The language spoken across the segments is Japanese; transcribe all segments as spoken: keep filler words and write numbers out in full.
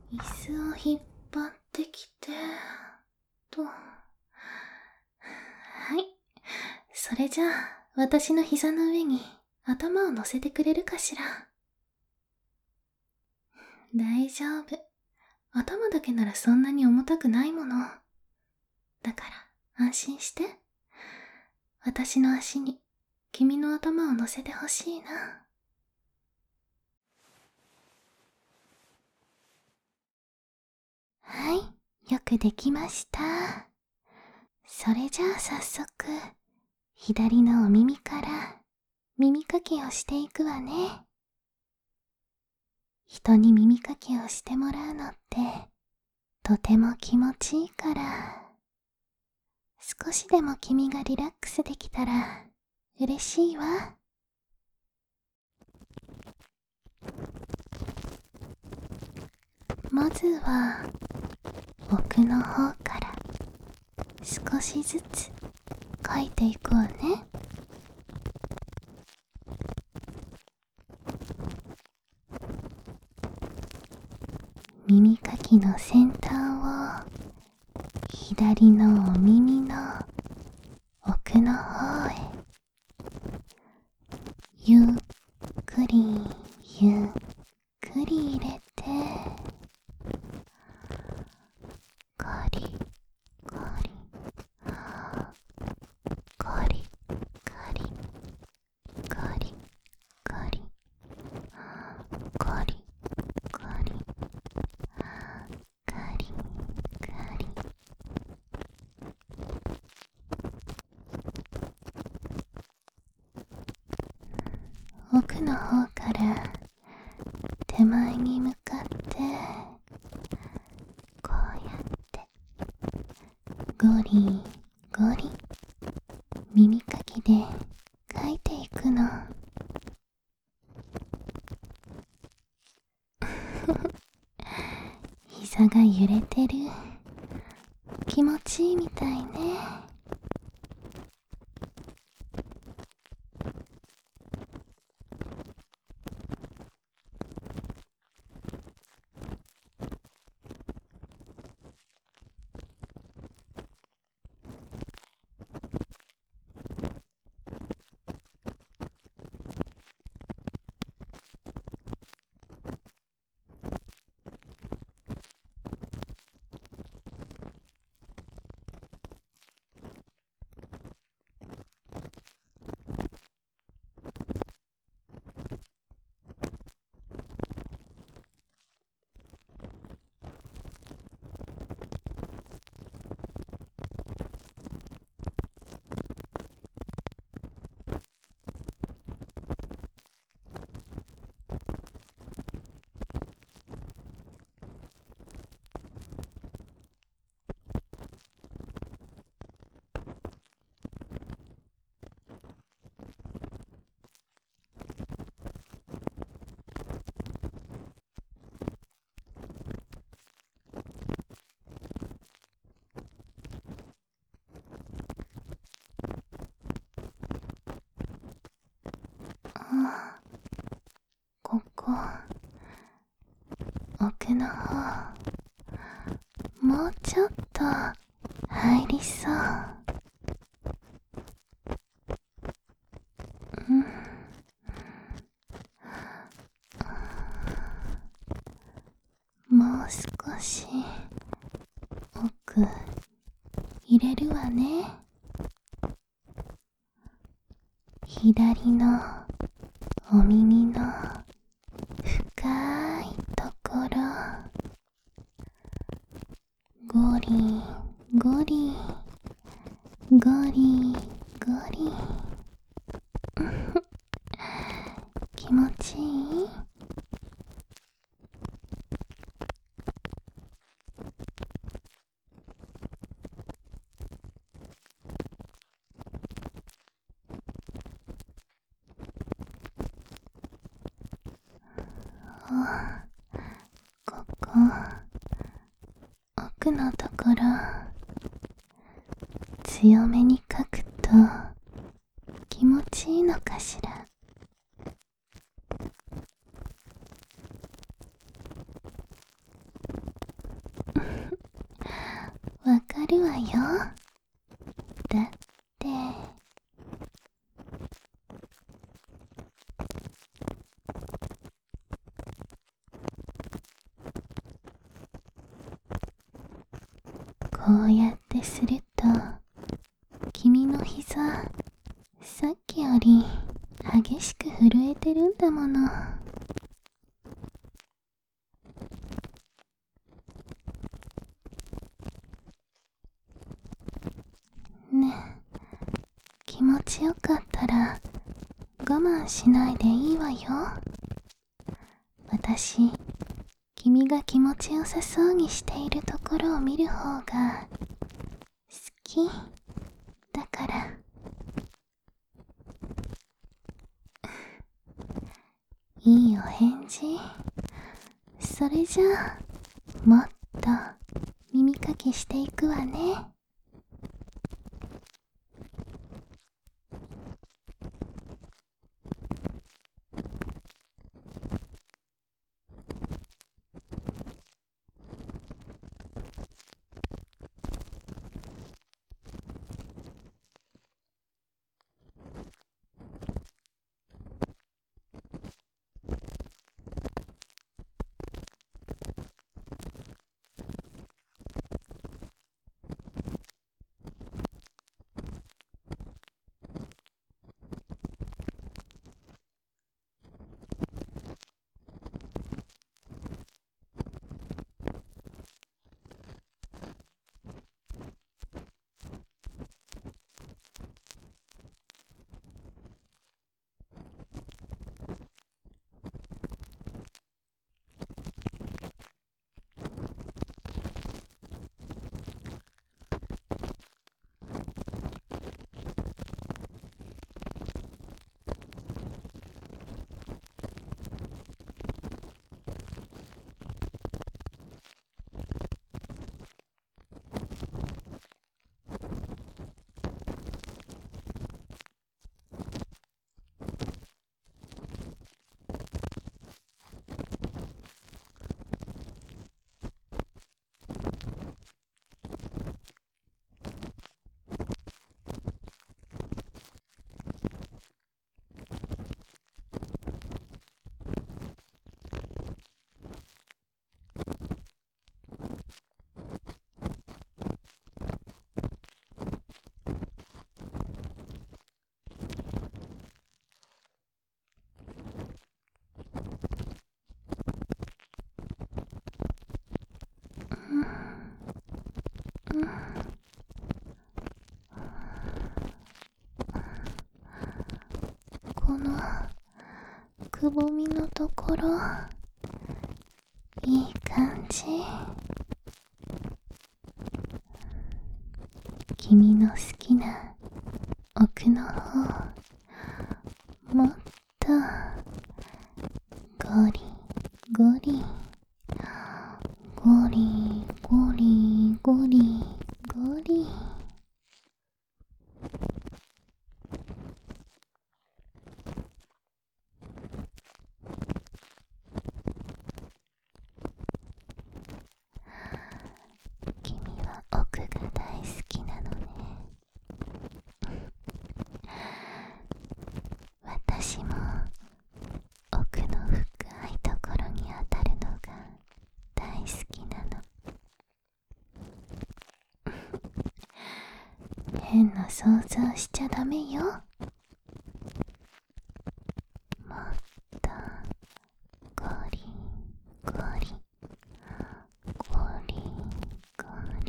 椅子を引っ張ってきて、と。はい。それじゃあ、私の膝の上に頭を乗せてくれるかしら。大丈夫。頭だけならそんなに重たくないもの。だから安心して。私の足に君の頭を乗せてほしいな。はい、よくできました。それじゃあ早速、左のお耳から耳かきをしていくわね。人に耳かきをしてもらうのってとても気持ちいいから、少しでも君がリラックスできたら嬉しいわ。まずは奥の方から少しずつ描いていくわね。耳かきの先端を左のお耳の奥の方へゆっくりゆっくり入れて、カリカリカリカリカリカリカリカリカリカリ。奥の方から手前に向かってこうやってゴリゴリ耳かきで描いていくの。膝が揺れてる。気持ちいいみたいね。あ、ここ奥の方もうちょっと入りそう。うん、もう少し奥入れるわね。左のお耳の深いところ、ゴリゴリゴリゴリ気持ちいい？ここ奥のところ強めに描くと気持ちいいのかしら。 わかるわよ。だってこうやってすると君の膝さっきより激しく震えてるんだもの。ねえ、気持ちよかったら我慢しないでいいわよ。私、君が気持ちよさそうにしているところを見る方が好きだから。いいお返事。それじゃあもっと耳かきしていくわね。このくぼみのところ、いい感じ。君の好きな奥の方、もっとゴリゴリゴリゴリゴリゴリ。君は奥が大好きなのね。私も奥の深いところに当たるのが大好きなの。変な想像しちゃダメよ。もっとゴリゴリゴリゴリ。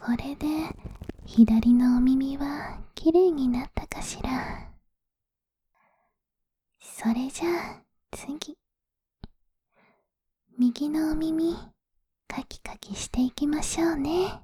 これで左のお耳はきれいになったかしら。それじゃあ次、右のお耳カキカキしていきましょうね。